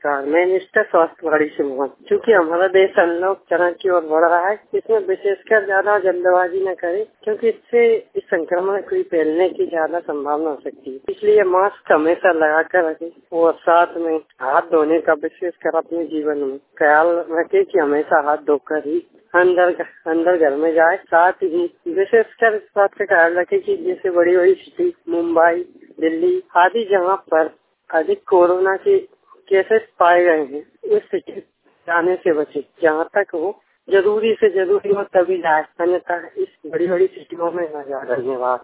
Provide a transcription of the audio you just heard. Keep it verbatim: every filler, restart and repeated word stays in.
नमस्कार। मैं मिस्टर स्वास्थ्य गाड़ी से हूँ। क्योंकि हमारा देश अनलॉक चरण की ओर बढ़ रहा है, इसमें विशेषकर ज्यादा जल्दबाजी न करें, क्योंकि इससे इस संक्रमण को फैलने की ज्यादा संभावना हो सकती है। इसलिए मास्क हमेशा लगा कर रखें और साथ में हाथ धोने का विशेषकर अपने जीवन में ख्याल रखें कि हमेशा हाथ धोकर ही अंदर अंदर घर में जाए। साथ ही विशेषकर इस बात का ख्याल रखें कि जैसे बड़ी बड़ी सिटी मुंबई, दिल्ली आदि जहाँ पर अधिक कोरोना के केसेस पाए गए हैं, उस सिटी जाने से बचे। जहाँ तक हो जरूरी से जरूरी हो तभी जाए, अन्यथा इस बड़ी बड़ी सिटियों में न जाए। धन्यवाद।